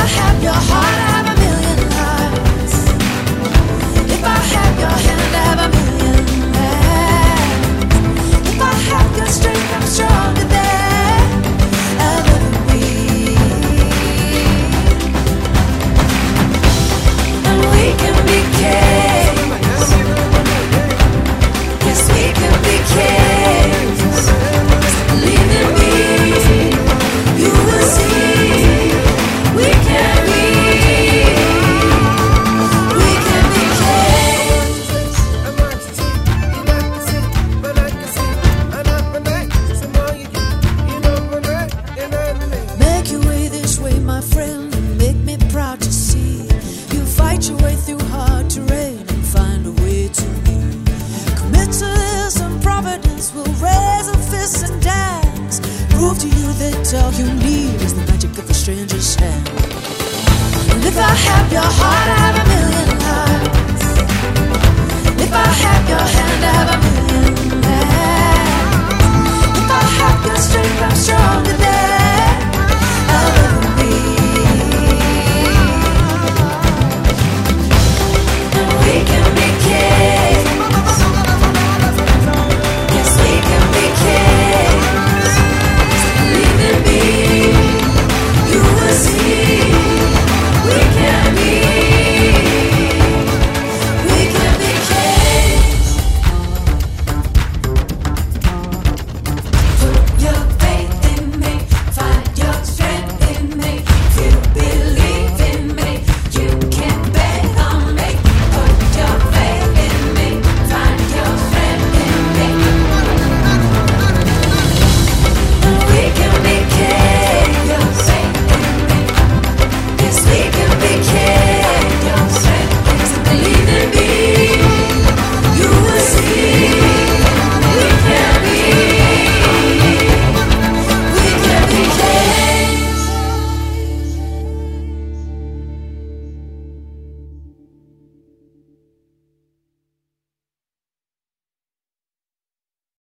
I have your heart, I have a million hearts. If I have your hand, I have a million hands. If I have your strength, I'm stronger than I'll ever be. And we can be kings. Yes, we can be kings. Believe in me, you will see. We can be kings. Make your way this way, my friend, and make me proud to see you fight your way through hard terrain and find a way to me. Commit to this and Providence will raise a fist and dance. Prove to you that all you need is the magic of a stranger's hand. And if I have your heart, I have a million hearts. If I have your hand, I have a million hands. If I have your strength, I'm stronger than